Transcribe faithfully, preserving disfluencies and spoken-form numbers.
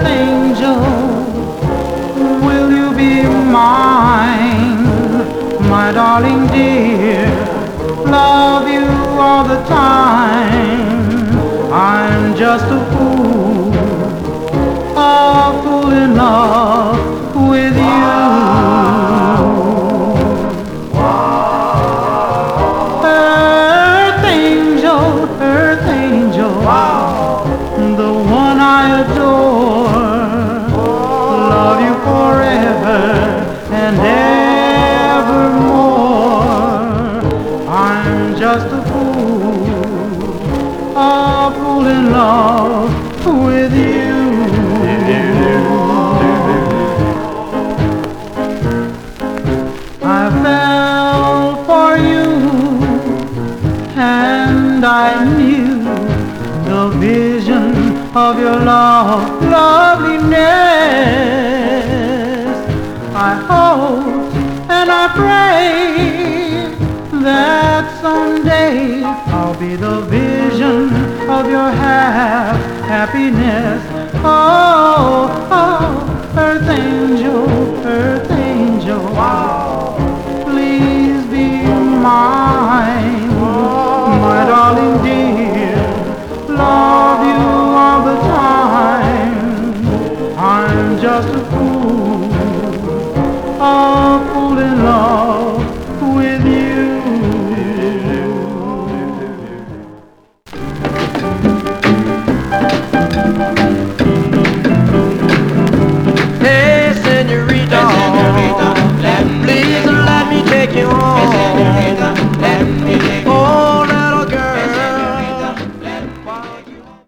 earth angel, will you be mine, my darling dear? Love you all the time. I'm just a fool, a fool in love with you. Earth angel, earth angel, the one I adore. Love you forever and evermore. I'm just a fool, a fool in love with you. I fell for you, and I knew the vision of your love, loveliness. I hope and I pray that someday I'll be the vision of your hap happiness. Oh, oh, earth angel, earth angel.